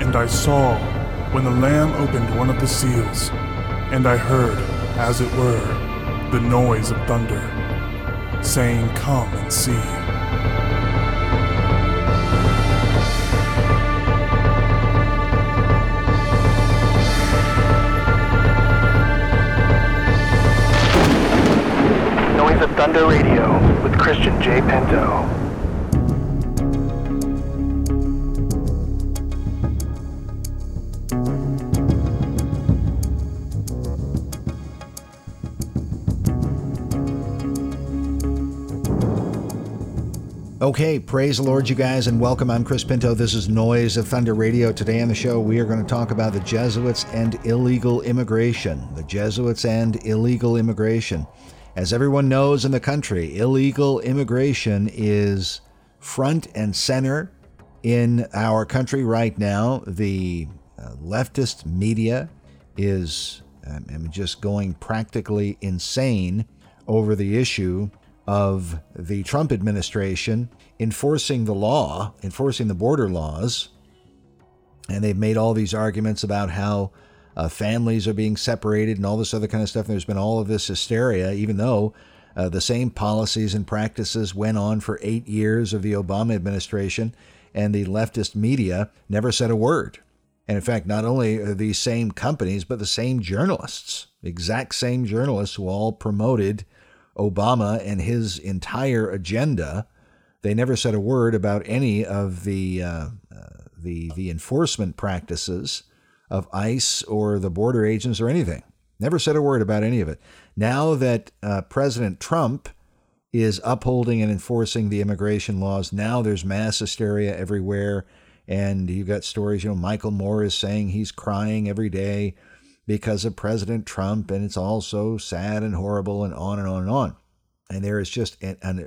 And I saw when the Lamb opened one of the seals, and I heard, as it were, the noise of thunder, saying, "Come and see." Noise of Thunder Radio with Christian J. Pinto. Okay, praise the Lord, you guys, and welcome. I'm Chris Pinto. This is Noise of Thunder Radio. Today on the show, we are going to talk about the Jesuits and illegal immigration. The Jesuits and illegal immigration. As everyone knows in the country, illegal immigration is front and center in our country right now. The leftist media is just going practically insane over the issue of the Trump administration enforcing the law, enforcing the border laws. And they've made all these arguments about how families are being separated and all this other kind of stuff. And there's been all of this hysteria, even though the same policies and practices went on for 8 years of the Obama administration, and the leftist media never said a word. And in fact, not only are these same companies, but the same journalists, exact same journalists who all promoted Obama and his entire agenda, they never said a word about any of the enforcement practices of ICE or the border agents or anything. Never said a word about any of it. Now that President Trump is upholding and enforcing the immigration laws, now there's mass hysteria everywhere. And you've got stories, Michael Moore is saying he's crying every day because of President Trump, and it's all so sad and horrible, and on and on and on. And there is just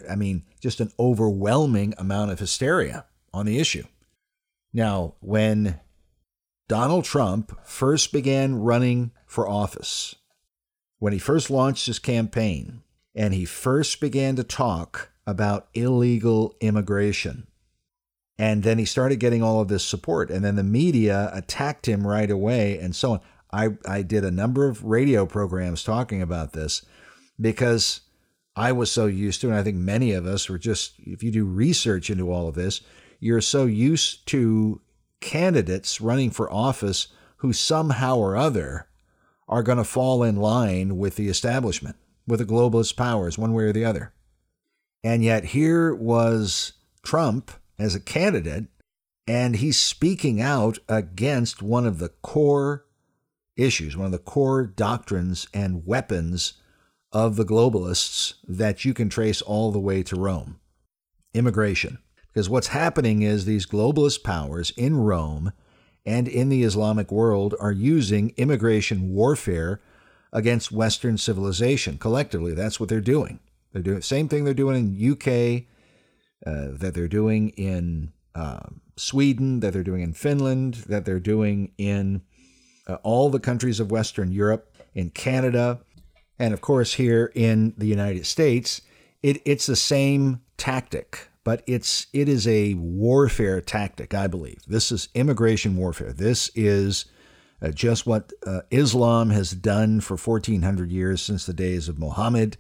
an overwhelming amount of hysteria on the issue. Now, when Donald Trump first began running for office, when he first launched his campaign, and he first began to talk about illegal immigration, and then he started getting all of this support, and then the media attacked him right away, and so on. I did a number of radio programs talking about this because I was so used to, and I think many of us were just, if you do research into all of this, you're so used to candidates running for office who somehow or other are going to fall in line with the establishment, with the globalist powers, one way or the other. And yet here was Trump as a candidate, and he's speaking out against one of the core issues, one of the core doctrines and weapons of the globalists that you can trace all the way to Rome: immigration. Because what's happening is these globalist powers in Rome and in the Islamic world are using immigration warfare against Western civilization. Collectively, that's what they're doing. They're doing the same thing they're doing in UK, that they're doing in Sweden, that they're doing in Finland, that they're doing in all the countries of Western Europe, in Canada, and of course here in the United States. It's the same tactic, but it is a warfare tactic, I believe. This is immigration warfare. This is just what Islam has done for 1,400 years, since the days of Muhammad.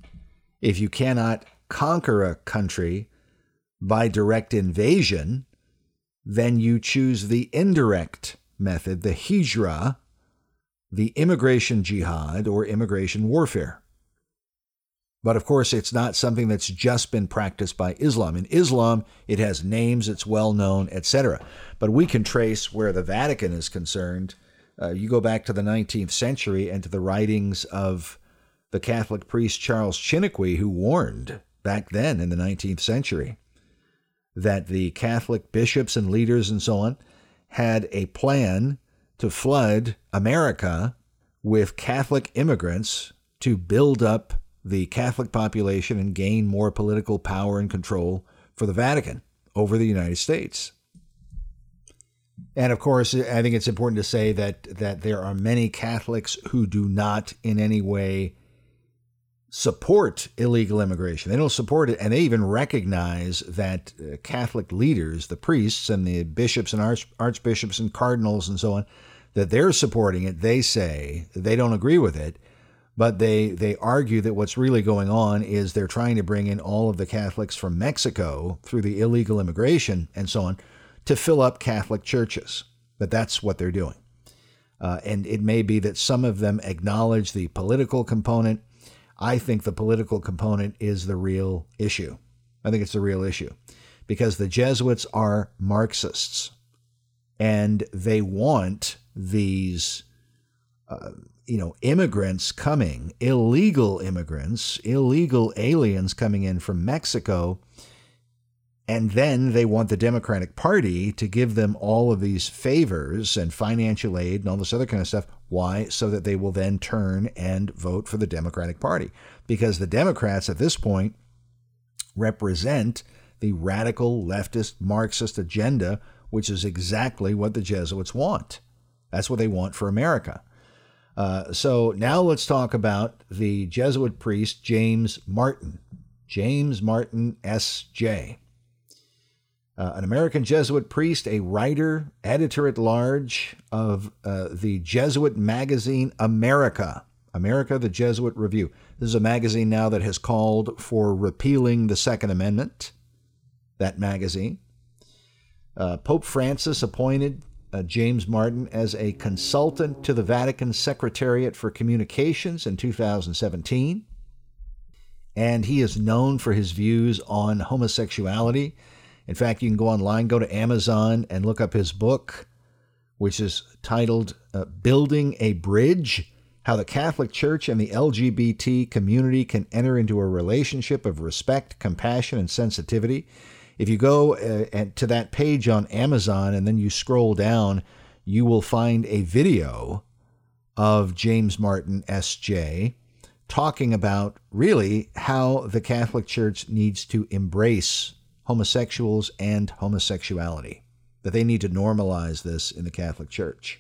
If you cannot conquer a country by direct invasion, then you choose the indirect method, the hijra, the immigration jihad or immigration warfare. But of course, it's not something that's just been practiced by Islam. In Islam, it has names, it's well known, etc. But we can trace where the Vatican is concerned. You go back to the 19th century and to the writings of the Catholic priest Charles Chiniquy, who warned back then in the 19th century that the Catholic bishops and leaders and so on had a plan to flood America with Catholic immigrants to build up the Catholic population and gain more political power and control for the Vatican over the United States. And of course, I think it's important to say that there are many Catholics who do not in any way support illegal immigration. They don't support it, and they even recognize that Catholic leaders, the priests and the bishops and archbishops and cardinals and so on, that they're supporting it. They say they don't agree with it, but they argue that what's really going on is they're trying to bring in all of the Catholics from Mexico through the illegal immigration and so on to fill up Catholic churches. But that's what they're doing. And it may be that some of them acknowledge the political component. I think the political component is the real issue. I think it's the real issue because the Jesuits are Marxists and they want these, immigrants coming, illegal immigrants, illegal aliens coming in from Mexico. And then they want the Democratic Party to give them all of these favors and financial aid and all this other kind of stuff. Why? So that they will then turn and vote for the Democratic Party. Because the Democrats at this point represent the radical leftist Marxist agenda, which is exactly what the Jesuits want. That's what they want for America. So now let's talk about the Jesuit priest, James Martin. James Martin, S.J., an American Jesuit priest, a writer, editor-at-large of the Jesuit magazine America, the Jesuit Review. This is a magazine now that has called for repealing the Second Amendment, that magazine. Pope Francis appointed James Martin as a consultant to the Vatican Secretariat for Communications in 2017. And he is known for his views on homosexuality. In fact, you can go online, go to Amazon, and look up his book, which is titled Building a Bridge, How the Catholic Church and the LGBT Community Can Enter into a Relationship of Respect, Compassion, and Sensitivity. If you go to that page on Amazon and then you scroll down, you will find a video of James Martin, S.J., talking about really how the Catholic Church needs to embrace homosexuals and homosexuality, that they need to normalize this in the Catholic Church.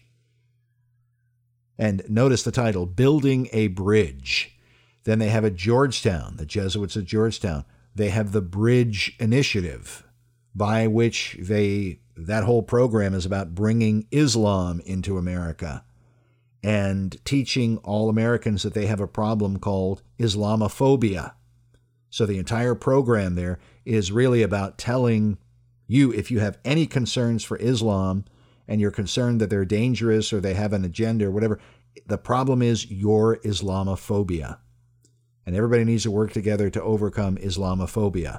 And notice the title, Building a Bridge. Then they have at Georgetown, the Jesuits at Georgetown, they have the Bridge Initiative, by which that whole program is about bringing Islam into America and teaching all Americans that they have a problem called Islamophobia. So the entire program there is really about telling you, if you have any concerns for Islam and you're concerned that they're dangerous or they have an agenda or whatever, the problem is your Islamophobia. And everybody needs to work together to overcome Islamophobia.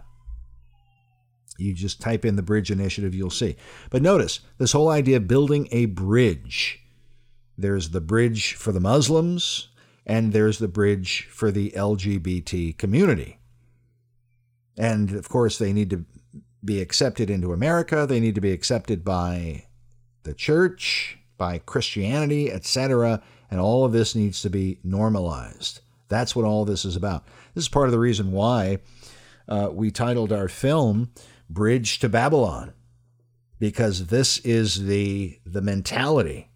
You just type in the Bridge Initiative, you'll see. But notice, this whole idea of building a bridge. There's the bridge for the Muslims, and there's the bridge for the LGBT community. And, of course, they need to be accepted into America. They need to be accepted by the church, by Christianity, etc. And all of this needs to be normalized. That's what all this is about. This is part of the reason why we titled our film Bridge to Babylon, because this is the mentality,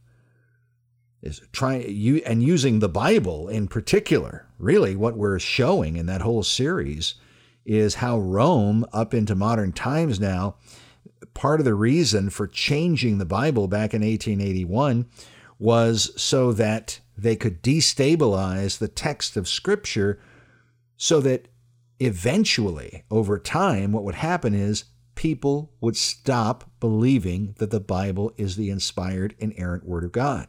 is using the Bible in particular. Really, what we're showing in that whole series is how Rome, up into modern times now, part of the reason for changing the Bible back in 1881 was so that they could destabilize the text of Scripture, so that eventually, over time, what would happen is people would stop believing that the Bible is the inspired, inerrant Word of God.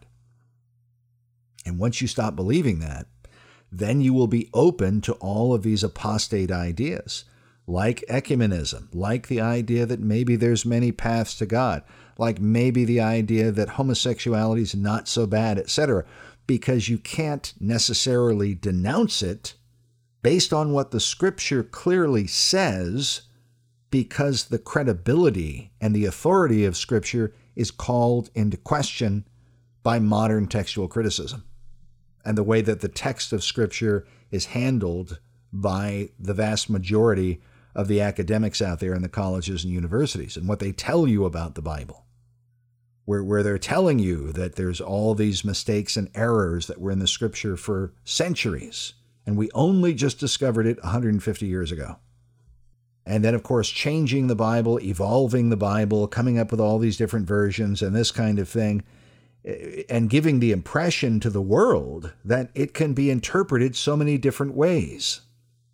And once you stop believing that, then you will be open to all of these apostate ideas, like ecumenism, like the idea that maybe there's many paths to God, like maybe the idea that homosexuality is not so bad, etc., because you can't necessarily denounce it based on what the Scripture clearly says, because the credibility and the authority of Scripture is called into question by modern textual criticism and the way that the text of Scripture is handled by the vast majority of the academics out there in the colleges and universities, and what they tell you about the Bible, where they're telling you that there's all these mistakes and errors that were in the Scripture for centuries, And we only just discovered it 150 years ago. And then, of course, changing the Bible, evolving the Bible, coming up with all these different versions and this kind of thing, and giving the impression to the world that it can be interpreted so many different ways.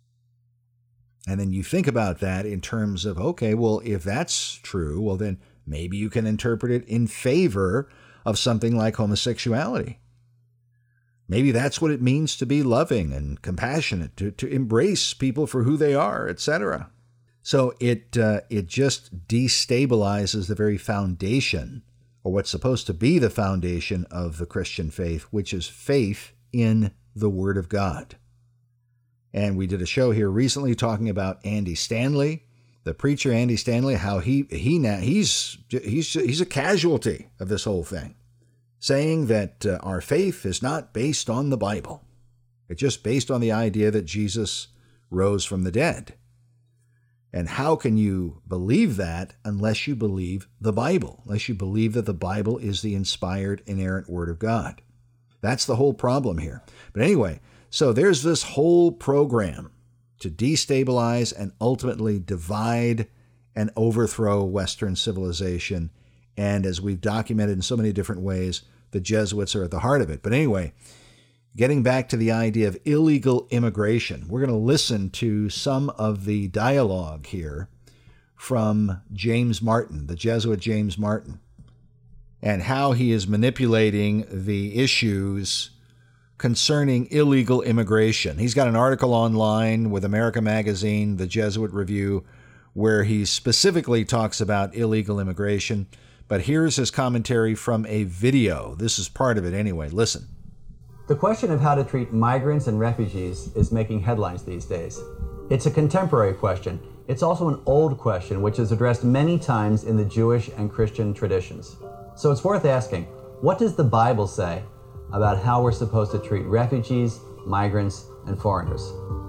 And then you think about that in terms of, okay, well, if that's true, well, then maybe you can interpret it in favor of something like homosexuality. Maybe that's what it means to be loving and compassionate, to embrace people for who they are, etc. So it just destabilizes the very foundation, or what's supposed to be the foundation of the Christian faith, which is faith in the Word of God. And we did a show here recently talking about Andy Stanley, the preacher Andy Stanley, how he's a casualty of this whole thing, saying that our faith is not based on the Bible. It's just based on the idea that Jesus rose from the dead. And how can you believe that unless you believe the Bible, unless you believe that the Bible is the inspired, inerrant Word of God? That's the whole problem here. But anyway, so there's this whole program to destabilize and ultimately divide and overthrow Western civilization. And as we've documented in so many different ways, the Jesuits are at the heart of it. But anyway, getting back to the idea of illegal immigration, we're going to listen to some of the dialogue here from James Martin, the Jesuit James Martin, and how he is manipulating the issues concerning illegal immigration. He's got an article online with America Magazine, the Jesuit Review, where he specifically talks about illegal immigration. But here's his commentary from a video. This is part of it anyway. Listen. The question of how to treat migrants and refugees is making headlines these days. It's a contemporary question. It's also an old question which is addressed many times in the Jewish and Christian traditions. So it's worth asking, what does the Bible say about how we're supposed to treat refugees, migrants, and foreigners?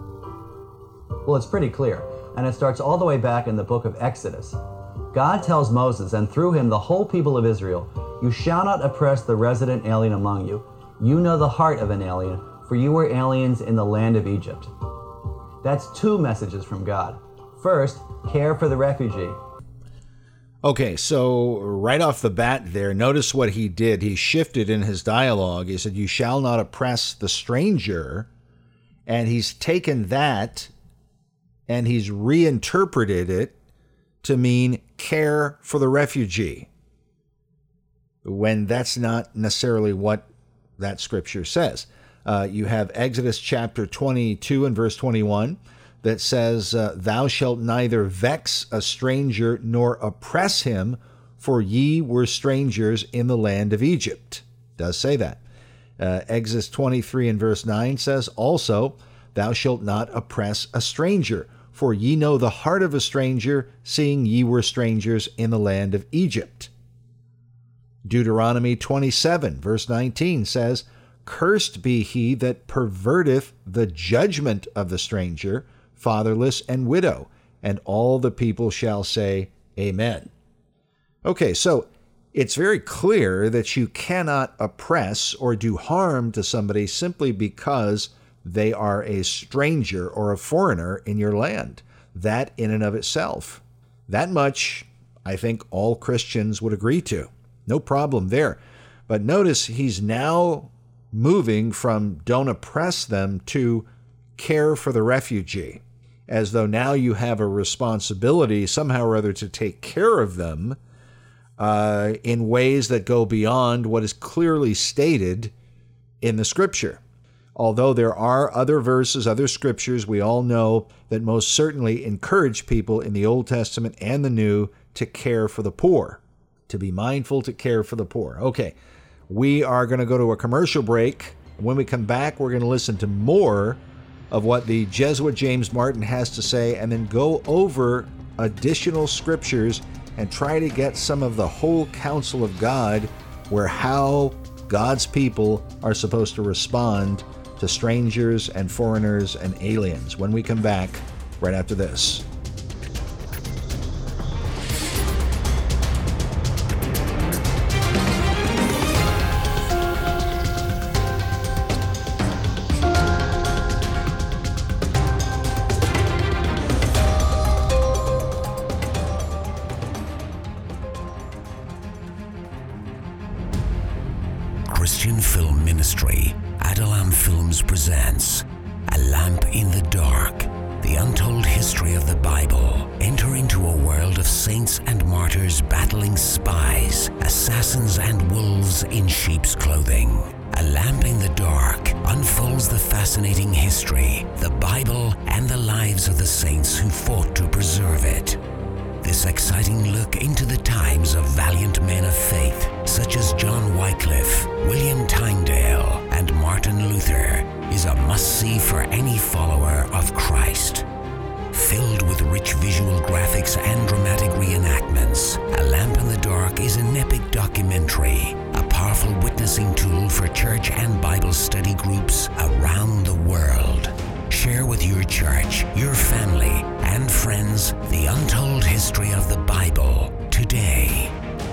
Well, it's pretty clear, and it starts all the way back in the book of Exodus. God tells Moses, and through him the whole people of Israel, "You shall not oppress the resident alien among you. You know the heart of an alien, for you were aliens in the land of Egypt." That's two messages from God. First, care for the refugee. Okay, so right off the bat there, notice what he did. He shifted in his dialogue. He said, "You shall not oppress the stranger." And he's taken that and he's reinterpreted it to mean care for the refugee, when that's not necessarily what that scripture says. You have Exodus chapter 22 and verse 21 that says, "Thou shalt neither vex a stranger nor oppress him, for ye were strangers in the land of Egypt." It does say that. Exodus 23 and verse 9 says also, "Thou shalt not oppress a stranger, for ye know the heart of a stranger, seeing ye were strangers in the land of Egypt." Deuteronomy 27 verse 19 says, "Cursed be he that perverteth the judgment of the stranger, fatherless and widow," and all the people shall say, Amen. Okay, so it's very clear that you cannot oppress or do harm to somebody simply because they are a stranger or a foreigner in your land. That in and of itself. That much, I think all Christians would agree to. No problem there. But notice he's now moving from don't oppress them to care for the refugee, as though now you have a responsibility somehow or other to take care of them in ways that go beyond what is clearly stated in the scripture. Although there are other verses, other scriptures, we all know that most certainly encourage people in the Old Testament and the New to care for the poor, to be mindful to care for the poor. Okay, we are going to go to a commercial break. When we come back, we're going to listen to more of what the Jesuit James Martin has to say and then go over additional scriptures and try to get some of the whole counsel of God, where how God's people are supposed to respond to strangers and foreigners and aliens, when we come back right after this. Christian film ministry, Adullam Films presents A Lamp in the Dark, the untold history of the Bible. Enter into a world of saints and martyrs battling spies, assassins, and wolves in sheep's clothing. A Lamp in the Dark unfolds the fascinating history, the Bible, and the lives of the saints who fought to preserve it. This exciting look into the times of valiant men of faith, such as John Wycliffe, William Tyndale, and Martin Luther, is a must-see for any follower of Christ. Filled with rich visual graphics and dramatic reenactments, A Lamp in the Dark is an epic documentary, a powerful witnessing tool for church and Bible study groups around the world. Share with your church, your family, and friends the untold history of the Bible today.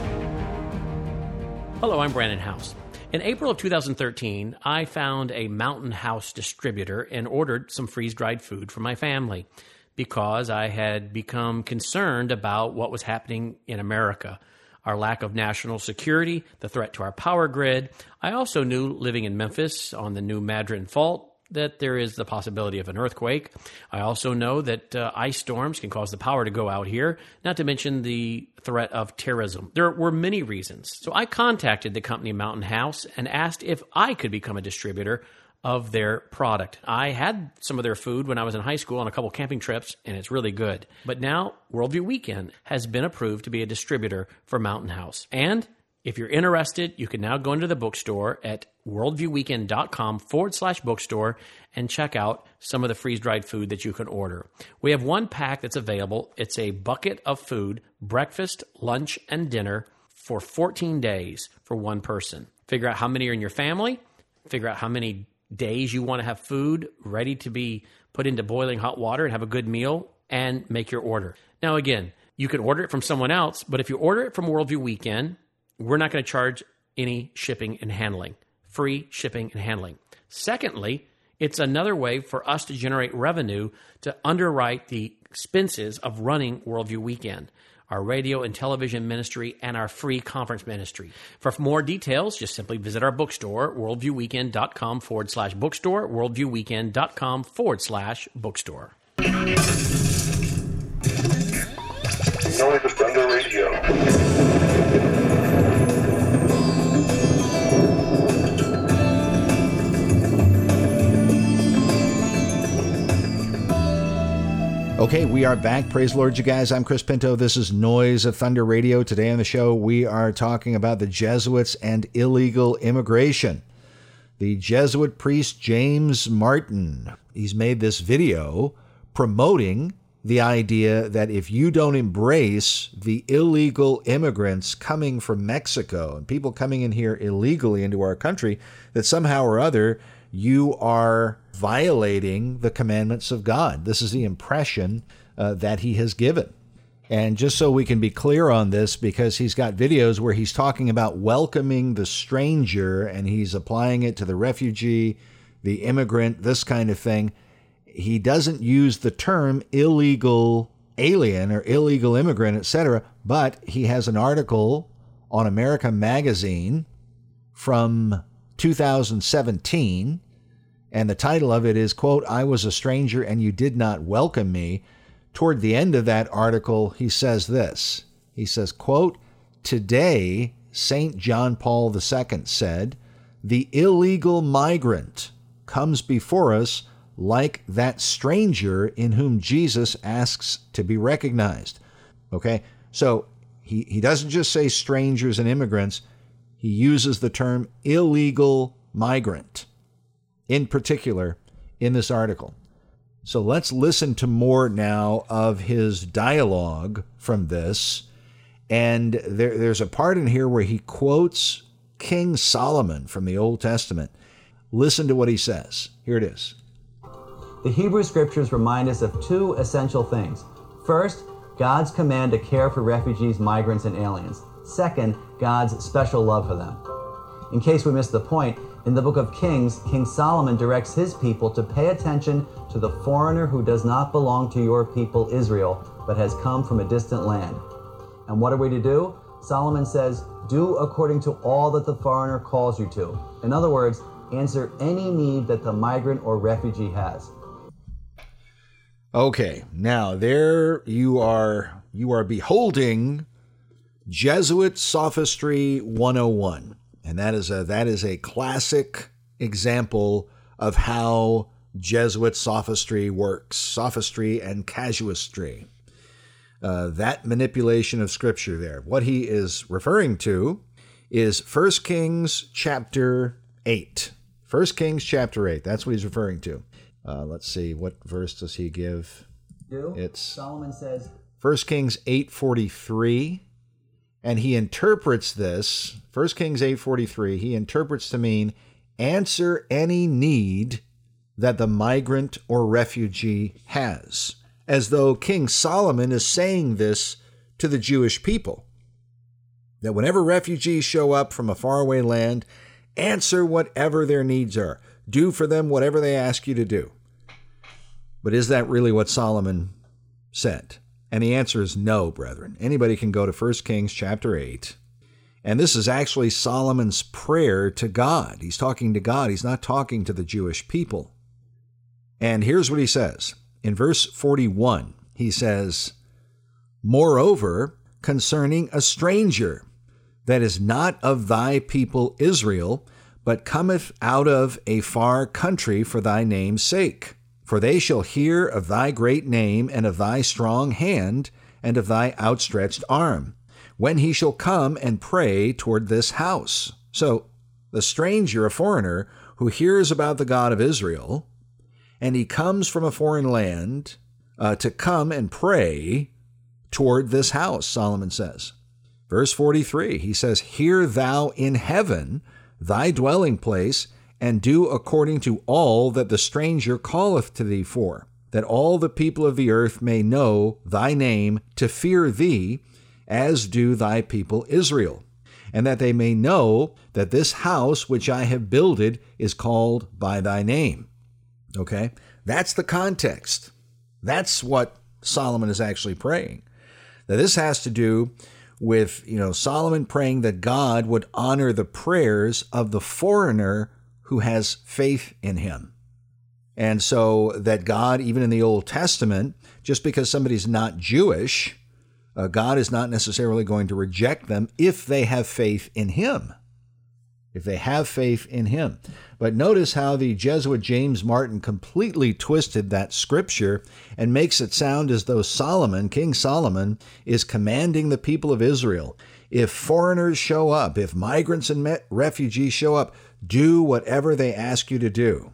Hello, I'm Brandon House. In April of 2013, I found a Mountain House distributor and ordered some freeze-dried food for my family because I had become concerned about what was happening in America, our lack of national security, the threat to our power grid. I also knew, living in Memphis on the new Madryn Fault, that there is the possibility of an earthquake. I also know that ice storms can cause the power to go out here, not to mention the threat of terrorism. There were many reasons. So I contacted the company Mountain House and asked if I could become a distributor of their product. I had some of their food when I was in high school on a couple camping trips, and it's really good. But now Worldview Weekend has been approved to be a distributor for Mountain House. And if you're interested, you can now go into the bookstore at worldviewweekend.com/bookstore and check out some of the freeze-dried food that you can order. We have one pack that's available. It's a bucket of food, breakfast, lunch, and dinner for 14 days for one person. Figure out how many are in your family, figure out how many days you want to have food ready to be put into boiling hot water and have a good meal, and make your order. Now, again, you can order it from someone else, but if you order it from Worldview Weekend, we're not going to charge any shipping and handling. Free shipping and handling. Secondly, it's another way for us to generate revenue to underwrite the expenses of running Worldview Weekend, our radio and television ministry, and our free conference ministry. For more details, just simply visit our bookstore, worldviewweekend.com/bookstore, worldviewweekend.com/bookstore. Noise of Thunder Radio. Okay, we are back. Praise the Lord, you guys. I'm Chris Pinto. This is Noise of Thunder Radio. Today on the show, we are talking about the Jesuits and illegal immigration. The Jesuit priest James Martin, he's made this video promoting the idea that if you don't embrace the illegal immigrants coming from Mexico and people coming in here illegally into our country, that somehow or other you are violating the commandments of God. This is the impression that he has given. And just so we can be clear on this, because he's got videos where he's talking about welcoming the stranger and he's applying it to the refugee, the immigrant, this kind of thing. He doesn't use the term illegal alien or illegal immigrant, etc., but he has an article on America Magazine from 2017, and the title of it is, quote, "I was a stranger and you did not welcome me." Toward the end of that article, he says this. He says, quote, "Today, St. John Paul II said, the illegal migrant comes before us like that stranger in whom Jesus asks to be recognized." Okay, so he doesn't just say strangers and immigrants. He uses the term illegal migrant in particular in this article. So let's listen to more now of his dialogue from this. And there's a part in here where he quotes King Solomon from the Old Testament. Listen to what he says. Here it is. The Hebrew Scriptures remind us of two essential things. First, God's command to care for refugees, migrants, and aliens. Second, God's special love for them. In case we missed the point, in the book of Kings, King Solomon directs his people to pay attention to the foreigner who does not belong to your people Israel, but has come from a distant land. And what are we to do? Solomon says, do according to all that the foreigner calls you to. In other words, answer any need that the migrant or refugee has. Okay, now there you are beholding Jesuit Sophistry 101. And that is a classic example of how Jesuit sophistry works, sophistry and casuistry. That manipulation of Scripture there. What he is referring to is 1 Kings chapter 8. 1 Kings chapter 8, that's what he's referring to. Let's see, what verse does he give? Solomon says, 1 Kings 8:43. And he interprets this, 1 Kings 8:43, he interprets to mean, answer any need that the migrant or refugee has, as though King Solomon is saying this to the Jewish people. That whenever refugees show up from a faraway land, answer whatever their needs are. Do for them whatever they ask you to do. But is that really what Solomon said? And the answer is no, brethren. Anybody can go to 1 Kings chapter 8. And this is actually Solomon's prayer to God. He's talking to God. He's not talking to the Jewish people. And here's what he says. In verse 41, he says, moreover, concerning a stranger that is not of thy people Israel, but cometh out of a far country for thy name's sake. For they shall hear of thy great name and of thy strong hand and of thy outstretched arm, when he shall come and pray toward this house. So the stranger, a foreigner, who hears about the God of Israel, and he comes from a foreign land to come and pray toward this house, Solomon says. Verse 43, he says, hear thou in heaven thy dwelling place, and do according to all that the stranger calleth to thee for, that all the people of the earth may know thy name to fear thee, as do thy people Israel, and that they may know that this house which I have builded is called by thy name. Okay? That's the context. That's what Solomon is actually praying. Now, this has to do with, Solomon praying that God would honor the prayers of the foreigner who has faith in him. And so that God, even in the Old Testament, just because somebody's not Jewish, God is not necessarily going to reject them if they have faith in him. If they have faith in him. But notice how the Jesuit James Martin completely twisted that scripture and makes it sound as though Solomon, King Solomon, is commanding the people of Israel, if foreigners show up, if migrants and refugees show up, do whatever they ask you to do.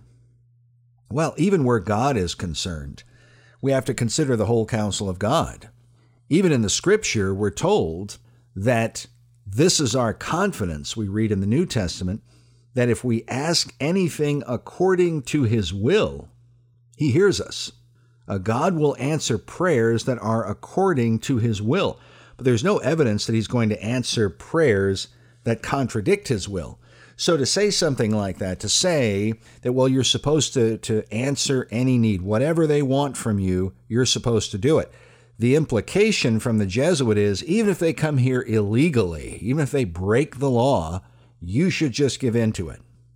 Well, even where God is concerned, we have to consider the whole counsel of God. Even in the scripture, we're told that this is our confidence, we read in the New Testament, that if we ask anything according to his will, he hears us. God will answer prayers that are according to his will. But there's no evidence that he's going to answer prayers that contradict his will. So to say something like that, to say that, well, you're supposed to answer any need, whatever they want from you, you're supposed to do it. The implication from the Jesuit is, even if they come here illegally, even if they break the law, you should just give in to it.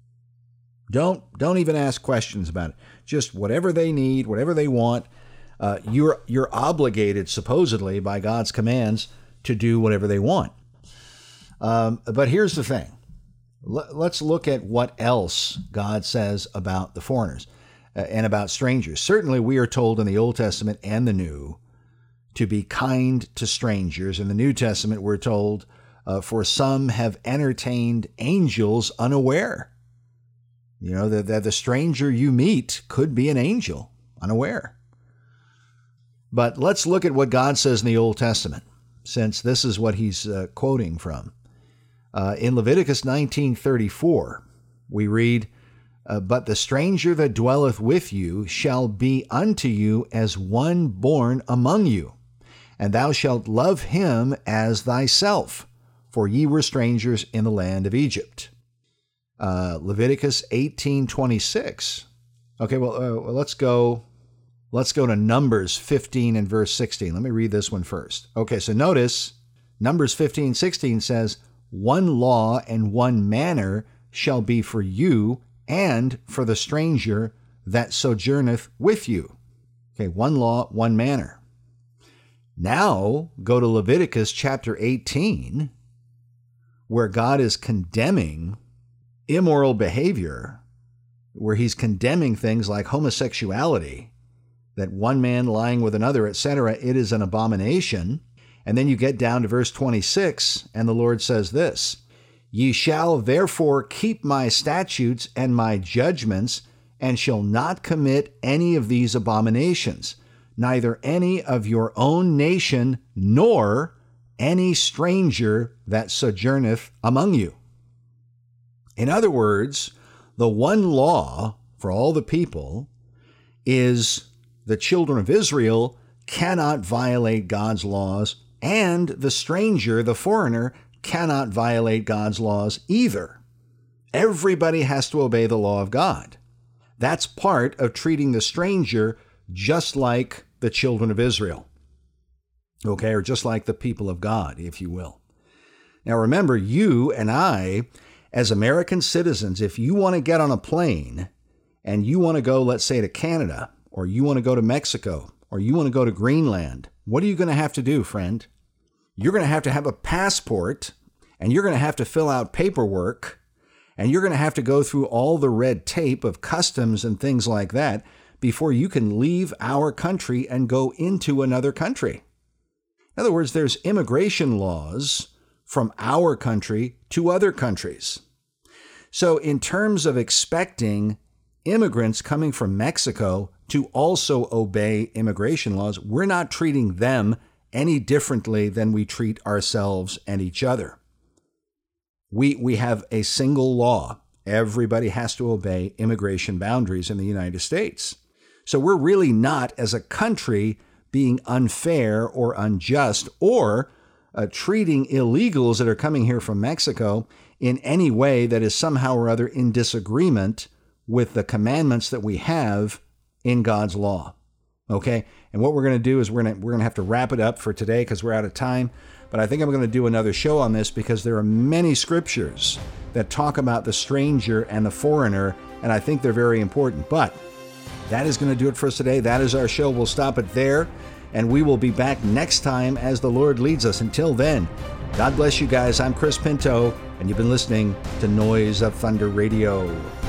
Don't even ask questions about it. Just whatever they need, whatever they want, you're obligated, supposedly, by God's commands to do whatever they want. But here's the thing. Let's look at what else God says about the foreigners and about strangers. Certainly, we are told in the Old Testament and the New to be kind to strangers. In the New Testament, we're told, for some have entertained angels unaware. That the stranger you meet could be an angel, unaware. But let's look at what God says in the Old Testament, since this is what he's quoting from. In Leviticus 19:34, we read, but the stranger that dwelleth with you shall be unto you as one born among you, and thou shalt love him as thyself, for ye were strangers in the land of Egypt. Leviticus 18:26. Okay, well, let's go to Numbers 15 and verse 16. Let me read this one first. Okay, so notice Numbers 15:16 says, one law and one manner shall be for you and for the stranger that sojourneth with you. Okay, one law, one manner. Now go to Leviticus chapter 18, where God is condemning immoral behavior, where he's condemning things like homosexuality, that one man lying with another, etc. It is an abomination. And then you get down to verse 26, and the Lord says this, ye shall therefore keep my statutes and my judgments, and shall not commit any of these abominations, neither any of your own nation, nor any stranger that sojourneth among you. In other words, the one law for all the people is the children of Israel cannot violate God's laws, and the stranger, the foreigner, cannot violate God's laws either. Everybody has to obey the law of God. That's part of treating the stranger just like the children of Israel, okay, or just like the people of God, if you will. Now remember, you and I, as American citizens, if you want to get on a plane and you want to go, let's say, to Canada, or you want to go to Mexico, or you want to go to Greenland, what are you going to have to do, friend? You're going to have a passport, and you're going to have to fill out paperwork, and you're going to have to go through all the red tape of customs and things like that before you can leave our country and go into another country. In other words, there's immigration laws from our country to other countries. So in terms of expecting immigrants coming from Mexico to also obey immigration laws, we're not treating them any differently than we treat ourselves and each other. We have a single law. Everybody has to obey immigration boundaries in the United States. So we're really not, as a country, being unfair or unjust or treating illegals that are coming here from Mexico in any way that is somehow or other in disagreement with the commandments that we have in God's law. Okay? And what we're going to do is we're going to have to wrap it up for today because we're out of time. But I think I'm going to do another show on this because there are many scriptures that talk about the stranger and the foreigner, and I think they're very important. But that is going to do it for us today. That is our show. We'll stop it there, and we will be back next time as the Lord leads us. Until then, God bless you guys. I'm Chris Pinto, and you've been listening to Noise of Thunder Radio.